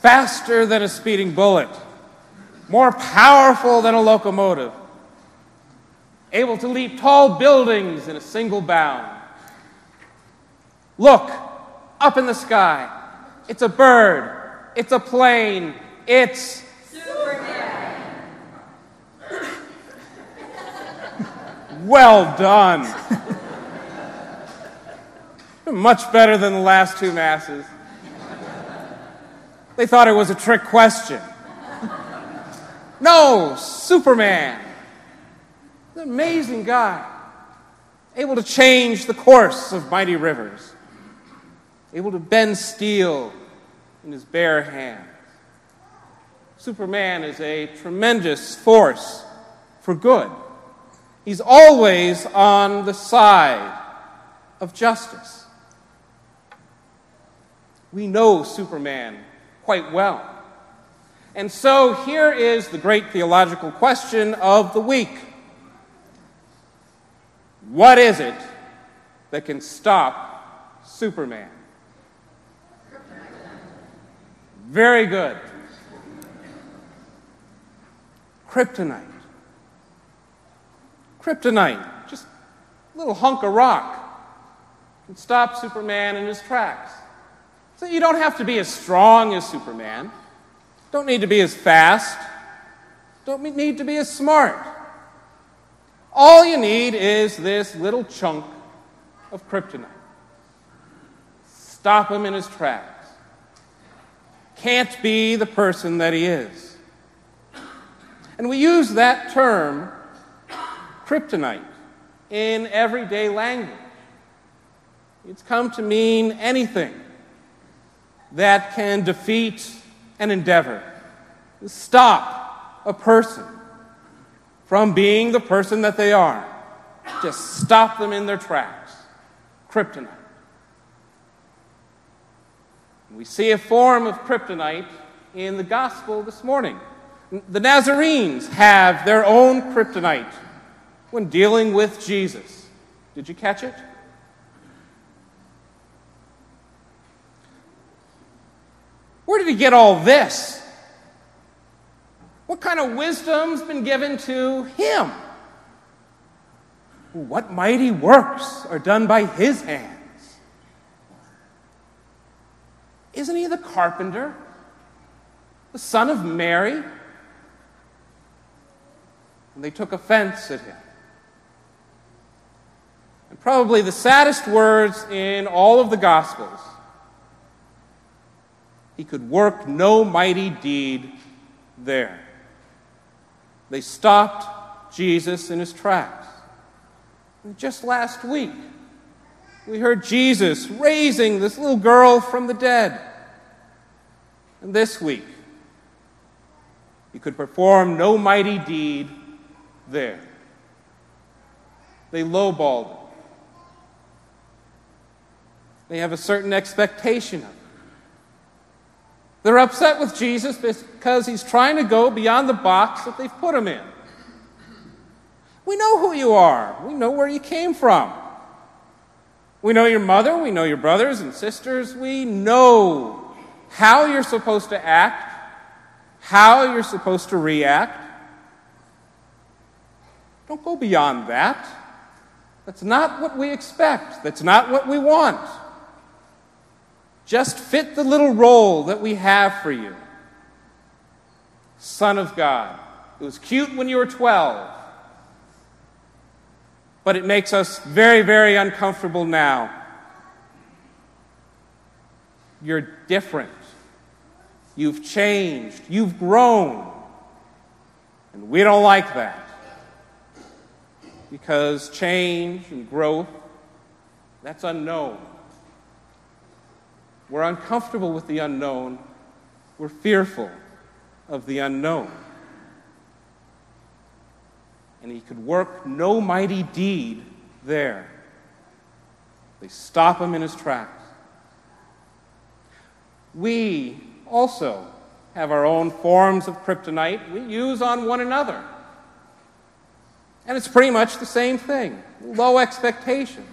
faster than a speeding bullet, more powerful than a locomotive, able to leap tall buildings in a single bound. Look, up in the sky. It's a bird. It's a plane. It's Superman. Well done. Much better than the last two masses. They thought it was a trick question. No, Superman. An amazing guy. Able to change the course of mighty rivers. Able to bend steel in his bare hands. Superman is a tremendous force for good. He's always on the side of justice. We know Superman quite well. And so here is the great theological question of the week. What is it that can stop Superman? Very good. Kryptonite. Kryptonite, just a little hunk of rock, can stop Superman in his tracks. So you don't have to be as strong as Superman. Don't need to be as fast. Don't need to be as smart. All you need is this little chunk of kryptonite. Stop him in his tracks. Can't be the person that he is. And we use that term, kryptonite, in everyday language. It's come to mean anything that can defeat an endeavor, stop a person from being the person that they are. Just stop them in their tracks. Kryptonite. We see a form of kryptonite in the gospel this morning. The Nazarenes have their own kryptonite when dealing with Jesus. Did you catch it? Where did he get all this? What kind of wisdom's been given to him? What mighty works are done by his hands? Isn't he the carpenter? The son of Mary? And they took offense at him. And probably the saddest words in all of the Gospels: he could work no mighty deed there. They stopped Jesus in his tracks. And just last week, we heard Jesus raising this little girl from the dead. And this week, he could perform no mighty deed there. They lowballed him. They have a certain expectation of him. They're upset with Jesus because he's trying to go beyond the box that they've put him in. We know who you are. We know where you came from. We know your mother. We know your brothers and sisters. We know how you're supposed to act, how you're supposed to react. Don't go beyond that. That's not what we expect. That's not what we want. Just fit the little role that we have for you. Son of God. It was cute when you were 12, but it makes us very, very uncomfortable now. You're different. You've changed. You've grown. And we don't like that. Because change and growth, that's unknown. We're uncomfortable with the unknown. We're fearful of the unknown. And he could work no mighty deed there. They stop him in his tracks. We also have our own forms of kryptonite we use on one another. And it's pretty much the same thing. Low expectations.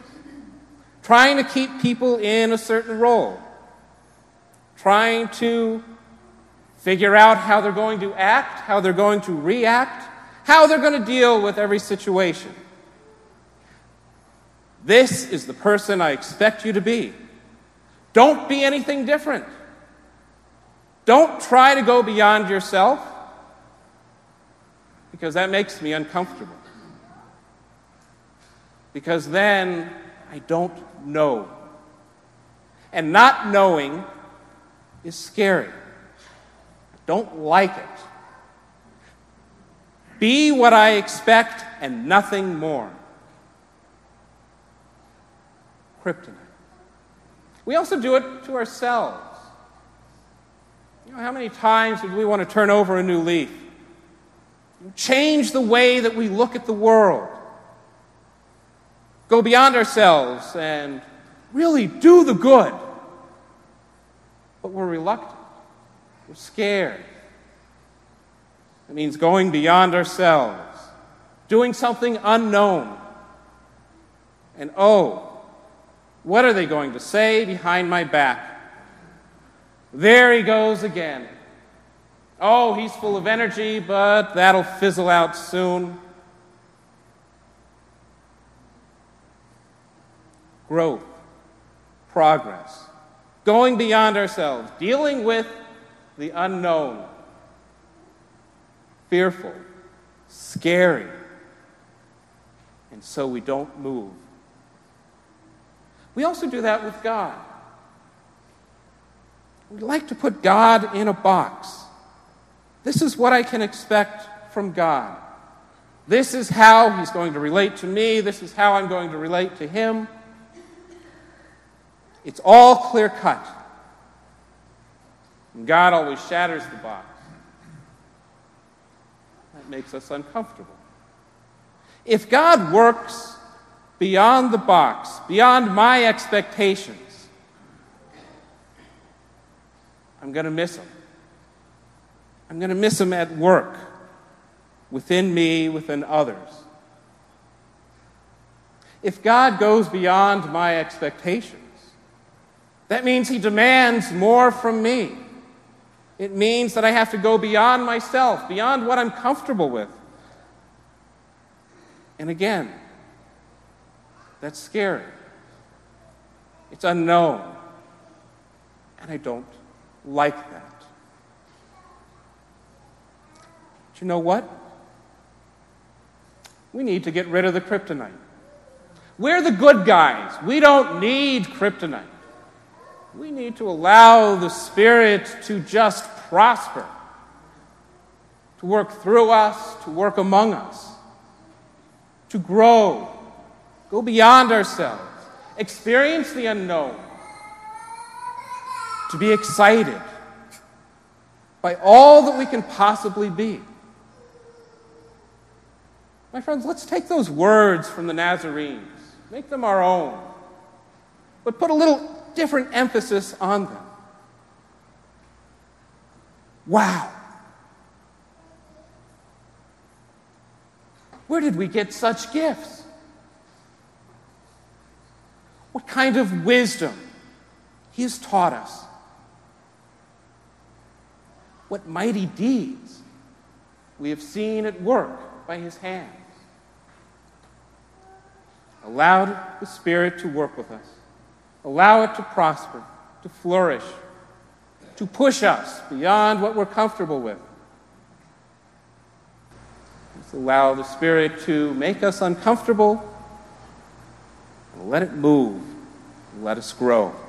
Trying to keep people in a certain role. Trying to figure out how they're going to act, how they're going to react, how they're going to deal with every situation. This is the person I expect you to be. Don't be anything different. Don't try to go beyond yourself, because that makes me uncomfortable. Because then I don't know. And not knowing is scary. I don't like it. Be what I expect and nothing more. Kryptonite. We also do it to ourselves. You know, how many times would we want to turn over a new leaf? Change the way that we look at the world. Go beyond ourselves and really do the good. But we're reluctant. We're scared. It means going beyond ourselves, doing something unknown. And what are they going to say behind my back? There he goes again. Oh, he's full of energy, but that'll fizzle out soon. Growth, progress, going beyond ourselves, dealing with the unknown, fearful, scary, and so we don't move. We also do that with God. We like to put God in a box. This is what I can expect from God. This is how he's going to relate to me. This is how I'm going to relate to him. It's all clear-cut. And God always shatters the box. That makes us uncomfortable. If God works beyond the box, beyond my expectations, I'm going to miss him. I'm going to miss him at work, within me, within others. If God goes beyond my expectations, that means he demands more from me. It means that I have to go beyond myself, beyond what I'm comfortable with. And again, that's scary. It's unknown. And I don't like that. But you know what? We need to get rid of the kryptonite. We're the good guys. We don't need kryptonite. We need to allow the Spirit to just prosper, to work through us, to work among us, to grow, go beyond ourselves, experience the unknown, to be excited by all that we can possibly be. My friends, let's take those words from the Nazarenes, make them our own, but put a little different emphasis on them. Wow. Where did we get such gifts? What kind of wisdom he has taught us? What mighty deeds we have seen at work by his hands. Allow the Spirit to work with us. Allow it to prosper, to flourish, to push us beyond what we're comfortable with. Let's allow the Spirit to make us uncomfortable and let it move and let us grow.